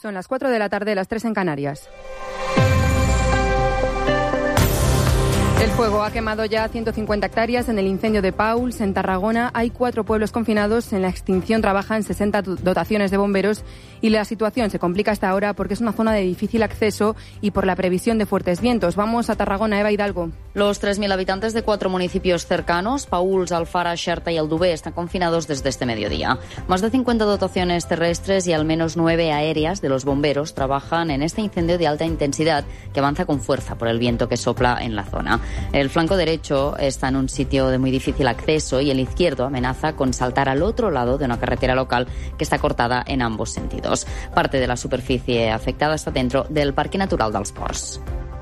Son las 4 de la tarde, las 3 en Canarias. El fuego ha quemado ya 150 hectáreas en el incendio de Pauls, en Tarragona. Hay 4 pueblos confinados. En la extinción trabajan 60 dotaciones de bomberos y la situación se complica hasta ahora porque es una zona de difícil acceso y por la previsión de fuertes vientos. Vamos a Tarragona, Eva Hidalgo. Los 3.000 habitantes de 4 municipios cercanos, Pauls, Alfara, Xerta y Aldover, están confinados desde este mediodía. Más de 50 dotaciones terrestres y al menos 9 aéreas de los bomberos trabajan en este incendio de alta intensidad que avanza con fuerza por el viento que sopla en la zona. El flanco derecho está en un sitio de muy difícil acceso y el izquierdo amenaza con saltar al otro lado de una carretera local que está cortada en ambos sentidos. Parte de la superficie afectada está dentro del Parque Natural dels Ports.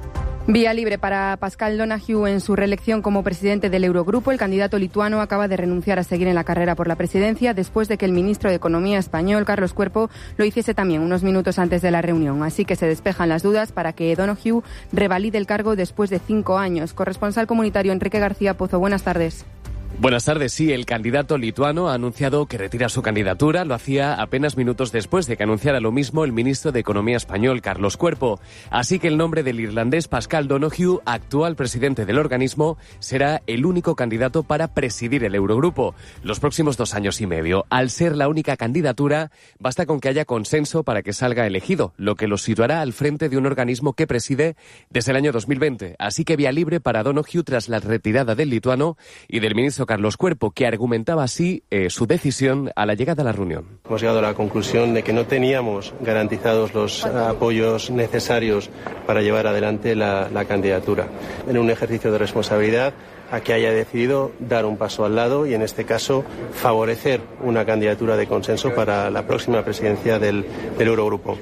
Vía libre para Pascal Donoghue en su reelección como presidente del Eurogrupo. El candidato lituano acaba de renunciar a seguir en la carrera por la presidencia después de que el ministro de Economía español, Carlos Cuerpo, lo hiciese también unos minutos antes de la reunión. Así que se despejan las dudas para que Donoghue revalide el cargo después de 5 años. Corresponsal comunitario Enrique García Pozo, buenas tardes. Buenas tardes. Sí, el candidato lituano ha anunciado que retira su candidatura. Lo hacía apenas minutos después de que anunciara lo mismo el ministro de Economía español, Carlos Cuerpo. Así que el nombre del irlandés Pascal Donoghue, actual presidente del organismo, será el único candidato para presidir el Eurogrupo los próximos 2 años y medio. Al ser la única candidatura, basta con que haya consenso para que salga elegido, lo que lo situará al frente de un organismo que preside desde el año 2020. Así que vía libre para Donoghue tras la retirada del lituano y del ministro Carlos Cuerpo, que argumentaba así su decisión a la llegada a la reunión. Hemos llegado a la conclusión de que no teníamos garantizados los apoyos necesarios para llevar adelante la candidatura. En un ejercicio de responsabilidad, a que haya decidido dar un paso al lado y, en este caso, favorecer una candidatura de consenso para la próxima presidencia del Eurogrupo.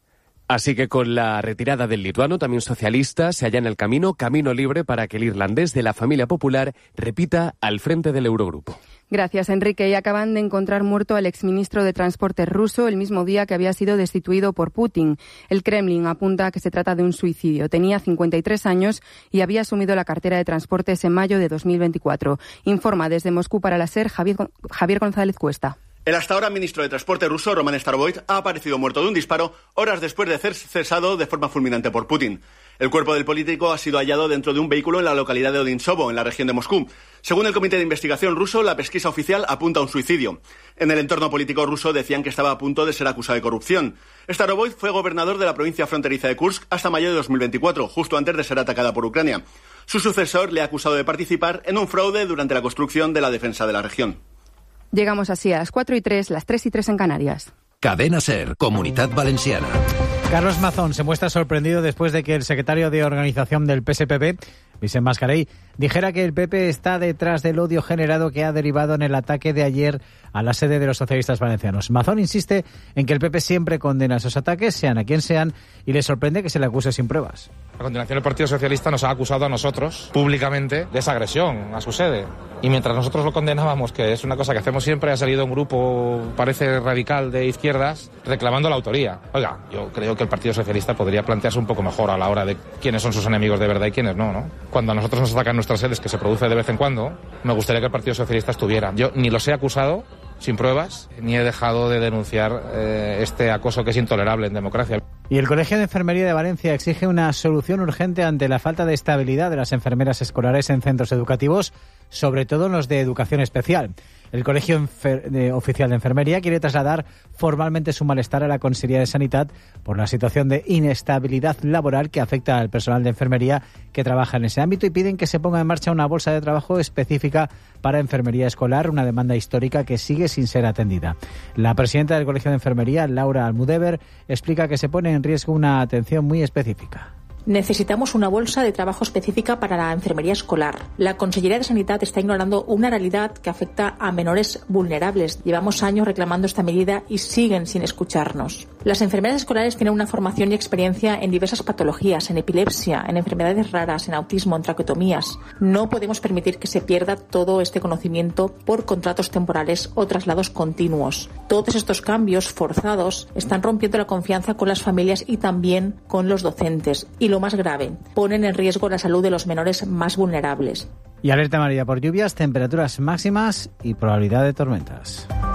Así que con la retirada del lituano, también socialista, se halla en el camino libre para que el irlandés de la familia popular repita al frente del Eurogrupo. Gracias, Enrique. Y acaban de encontrar muerto al exministro de Transportes ruso el mismo día que había sido destituido por Putin. El Kremlin apunta a que se trata de un suicidio. Tenía 53 años y había asumido la cartera de Transportes en mayo de 2024. Informa desde Moscú para la SER Javier González Cuesta. El hasta ahora ministro de Transporte ruso, Roman Starovoyt, ha aparecido muerto de un disparo horas después de ser cesado de forma fulminante por Putin. El cuerpo del político ha sido hallado dentro de un vehículo en la localidad de Odinsovo, en la región de Moscú. Según el Comité de Investigación ruso, la pesquisa oficial apunta a un suicidio. En el entorno político ruso decían que estaba a punto de ser acusado de corrupción. Starovoyt fue gobernador de la provincia fronteriza de Kursk hasta mayo de 2024, justo antes de ser atacada por Ucrania. Su sucesor le ha acusado de participar en un fraude durante la construcción de la defensa de la región. Llegamos así a las 4:03, las 3:03 en Canarias. Cadena SER, Comunidad Valenciana. Carlos Mazón se muestra sorprendido después de que el secretario de organización del PSPB, Vicent Mascarell, dijera que el PP está detrás del odio generado que ha derivado en el ataque de ayer a la sede de los socialistas valencianos. Mazón insiste en que el PP siempre condena esos ataques, sean a quien sean, y le sorprende que se le acuse sin pruebas. A continuación, el Partido Socialista nos ha acusado a nosotros, públicamente, de esa agresión a su sede. Y mientras nosotros lo condenábamos, que es una cosa que hacemos siempre, ha salido un grupo, parece radical, de izquierdas, reclamando la autoría. Oiga, yo creo que el Partido Socialista podría plantearse un poco mejor a la hora de quiénes son sus enemigos de verdad y quiénes no, ¿no? Cuando a nosotros nos atacan nuestras sedes, que se produce de vez en cuando, me gustaría que el Partido Socialista estuviera. Yo ni los he acusado, sin pruebas, ni he dejado de denunciar este acoso que es intolerable en democracia. Y el Colegio de Enfermería de Valencia exige una solución urgente ante la falta de estabilidad de las enfermeras escolares en centros educativos, sobre todo en los de educación especial. El Colegio Oficial de Enfermería quiere trasladar formalmente su malestar a la Consellería de Sanidad por la situación de inestabilidad laboral que afecta al personal de enfermería que trabaja en ese ámbito y piden que se ponga en marcha una bolsa de trabajo específica para enfermería escolar, una demanda histórica que sigue sin ser atendida. La presidenta del Colegio de Enfermería, Laura Almudever, explica que se pone en riesgo una atención muy específica. Necesitamos una bolsa de trabajo específica para la enfermería escolar. La Consellería de Sanidad está ignorando una realidad que afecta a menores vulnerables. Llevamos años reclamando esta medida y siguen sin escucharnos. Las enfermeras escolares tienen una formación y experiencia en diversas patologías, en epilepsia, en enfermedades raras, en autismo, en traqueotomías. No podemos permitir que se pierda todo este conocimiento por contratos temporales o traslados continuos. Todos estos cambios forzados están rompiendo la confianza con las familias y también con los docentes. Y lo más grave, ponen en riesgo la salud de los menores más vulnerables. Y alerta amarilla por lluvias, temperaturas máximas y probabilidad de tormentas.